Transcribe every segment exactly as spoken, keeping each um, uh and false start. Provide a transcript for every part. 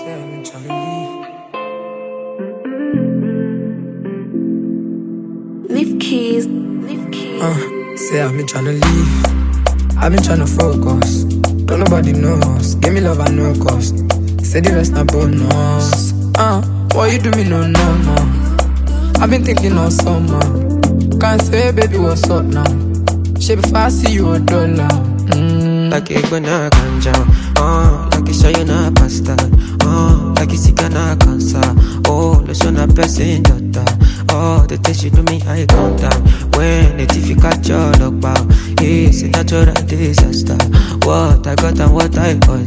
Say I'm in trying to leave. Leave keys, leave keys. Uh, say I've been trying to leave. I've been trying to focus. Don't nobody knows. Give me love at no cost. Say the rest not bonus. Uh, what you do me no no no. I've been thinking of summer. Can't say baby what's up now. Shit if I see you a dollar. Mm. Like egg when I can jam. Uh, like you show you na pasta. Uh, like you see na cancer. Oh, the son of person daughter. Oh, the things you do me I count down. When the difficult your look bow. It's a natural disaster. What I got and what I got.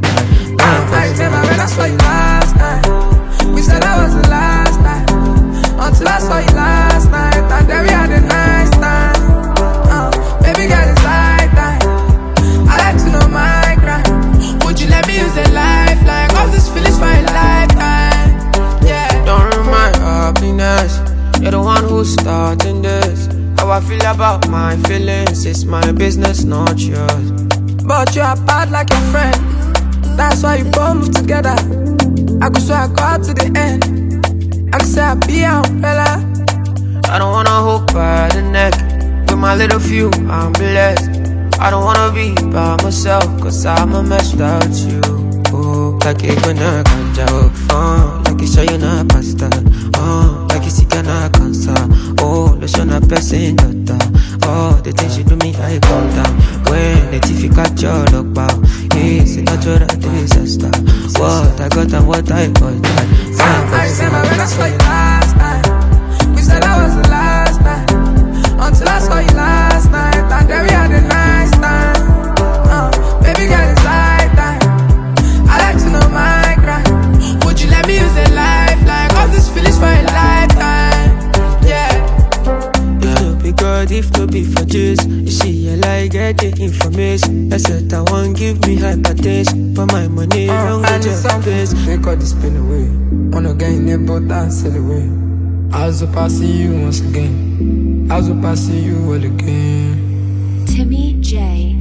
I never when I saw you last night. We said that was the last night. Until I saw you last night. And then we had a nice time. uh, Baby girl it's like that. I like to know my crime. Would you let me use a lifeline? Cause this feeling's for a lifetime. Yeah. Don't ruin my happiness. You're the one who's starting this. How I feel about my feelings. It's my business, not yours. But you are bad like your friend. That's why you both move together. I could swear I go out to the end. I could say I'll be an umbrella. I don't wanna hold by the neck. With my little few, I'm blessed. I don't wanna be by myself. Cause I'm a mess without you. Oh, like egg when I can't jump. Uh, like you show you na pasta. Uh, like you see na cancer. Oh, the son of person daughter. Oh, the things you do me I calm down. When the difficult your look bow. It's a natural disaster. What I got and what I got. I remember when I saw you last night. We said that was the last night. Until I saw you last night. And then we had a nice time. uh, Baby girl it's like that. I like to know my crime. Would you let me use a lifeline? Cause this feeling's for a lifetime. Yeah. If no be God, if no be for Jesus. You see, I like get the information. I said I want give me hypertension. For my money, uh, don't I need get your something place. to take all this pain away. Wanna get in the boat and sail away. I was up I see you once again. I was up I see you all again. Timmy J.